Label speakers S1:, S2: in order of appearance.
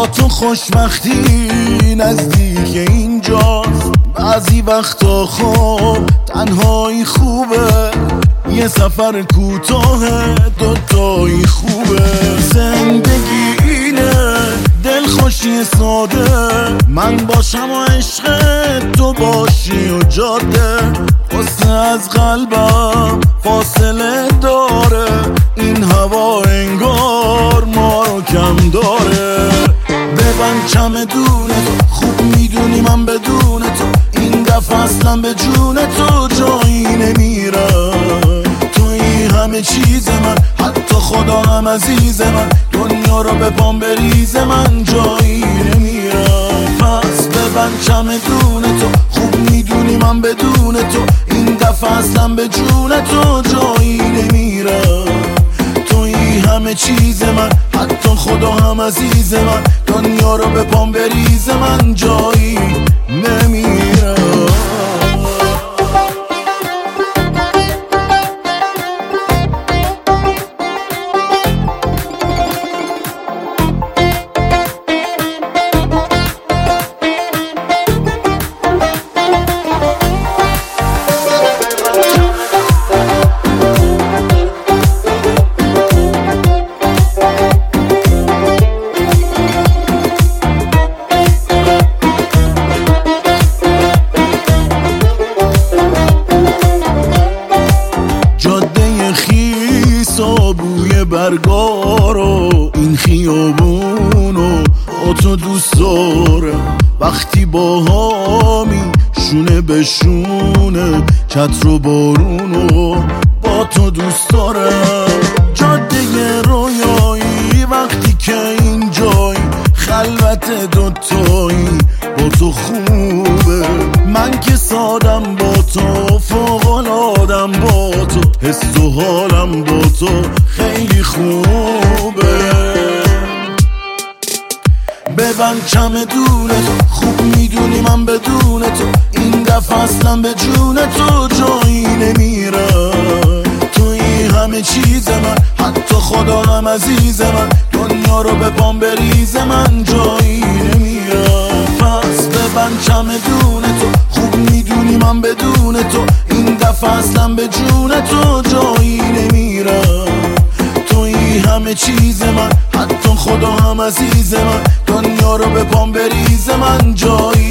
S1: تو خوشبختی نزدیک اینجاست. بعضی وقتا خب تنهایی خوبه، یه سفر کوتاه دوتایی خوبه. زندگی اینه دلخوشی ساده، من باشم و عشق تو باشی و جاده. قصه از قلبم فاصله داره، این هوا انگار ما رو کم داره. ببند چمدون تو، خوب میدونی من بدون تو این دفعه اصلا به جون تو جایی نمیرم. توی همه چیز من، حتی خدا هم عزیز من، دنیا رو به پام بریزه من جایی نمیرم. پس ببند چمدون تو، خوب میدونی من بدون تو این دفعه اصلا به جون تو جایی نمیرم. توی همه چیز من، حتی خدا هم عزیز من، دنیا رو به پام بریزه من جایی نمیرم. بوی برگارو این خیابونو با تو دوست دارم. وقتی با هامی شونه به شونه، چتر و بارونو با تو دوست دارم. جاده رویایی وقتی که اینجایی، خلوت دوتایی با تو خوبه. من که سادم با تو، فوق‌العاده‌ام با تو، حس و حالم با تو خیلی خوبه. ببند چمدون تو، خوب میدونی من بدون تو این دفعه اصلا به جون تو جایی نمیرم. توی همه چیز من، حتی خدا هم عزیز من، دنیا رو به پام بریزه من جایی نمیرم. پس ببند چمدون تو، خوب میدونی من بدون تو این دفعه اصلا به جون تو جایی نمیرم. توی همه چیز من، حتی خدا هم عزیز من، دنیا رو به پام بریزه من جایی